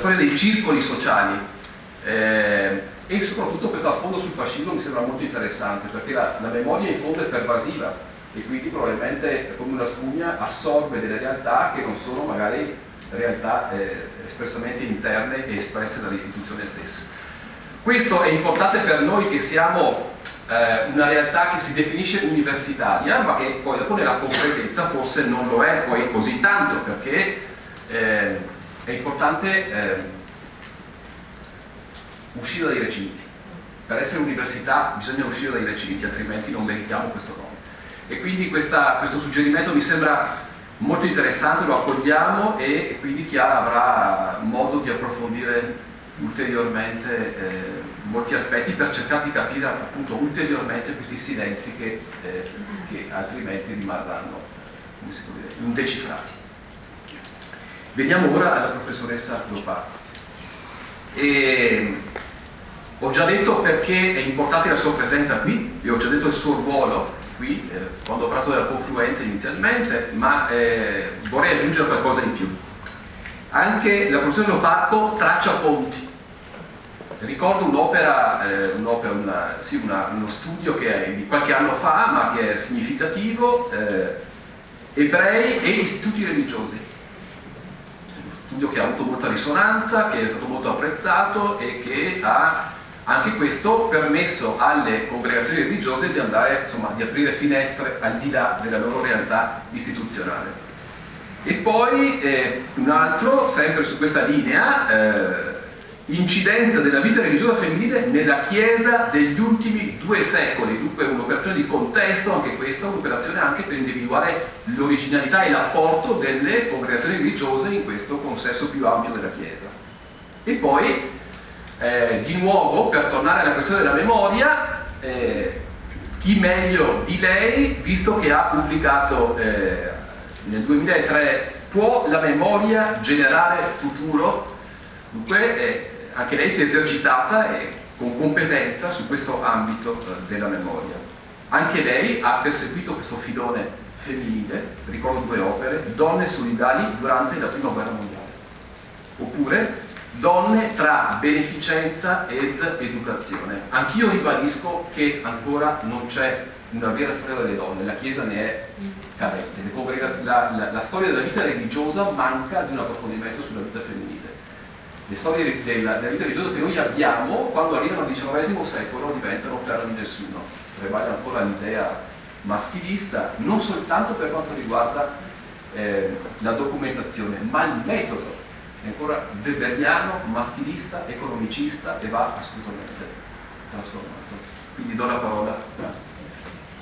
storia dei circoli sociali, e soprattutto questo affondo sul fascismo mi sembra molto interessante, perché la memoria in fondo è pervasiva e quindi probabilmente come una spugna assorbe delle realtà che non sono magari realtà espressamente interne e espresse dall'istituzione stessa. Questo è importante per noi che siamo una realtà che si definisce universitaria, ma che poi dopo nella concretezza forse non lo è poi così tanto, perché è importante uscire dai recinti. Per essere università bisogna uscire dai recinti, altrimenti non meritiamo questo nome. E quindi questo suggerimento mi sembra molto interessante, lo accogliamo, e quindi chi avrà modo di approfondire ulteriormente molti aspetti per cercare di capire appunto ulteriormente questi silenzi che altrimenti rimarranno, come si può dire, indecifrati. Veniamo ora alla professoressa Lopar. Ho già detto perché è importante la sua presenza qui, e ho già detto il suo ruolo qui, quando ho parlato della confluenza inizialmente, ma vorrei aggiungere qualcosa in più. Anche la professione Lopacco traccia ponti. Ricordo un'opera, uno studio che è di qualche anno fa, ma che è significativo, ebrei e istituti religiosi. Uno studio che ha avuto molta risonanza, che è stato molto apprezzato e che ha anche questo permesso alle congregazioni religiose di andare, insomma, di aprire finestre al di là della loro realtà istituzionale. E poi un altro, sempre su questa linea, incidenza della vita religiosa femminile nella Chiesa degli ultimi 2 secoli, dunque un'operazione di contesto, anche questa, un'operazione anche per individuare l'originalità e l'apporto delle congregazioni religiose in questo consesso più ampio della Chiesa. E poi, di nuovo, per tornare alla questione della memoria, chi meglio di lei, visto che ha pubblicato nel 2003 Può la memoria generare futuro? Dunque anche lei si è esercitata con competenza su questo ambito della memoria. Anche lei ha perseguito questo filone femminile, ricordo 2 opere, Donne solidali durante la Prima Guerra Mondiale, oppure Donne tra beneficenza ed educazione. Anch'io ribadisco che ancora non c'è una vera storia delle donne, la Chiesa ne è carente, la storia della vita religiosa manca di un approfondimento sulla vita femminile. Le storie della vita religiosa che noi abbiamo, quando arrivano al XIX secolo, diventano terra di nessuno. Prevale ancora l'idea maschilista, non soltanto per quanto riguarda la documentazione, ma il metodo è ancora weberiano, maschilista, economicista, e va assolutamente trasformato. Quindi do la parola a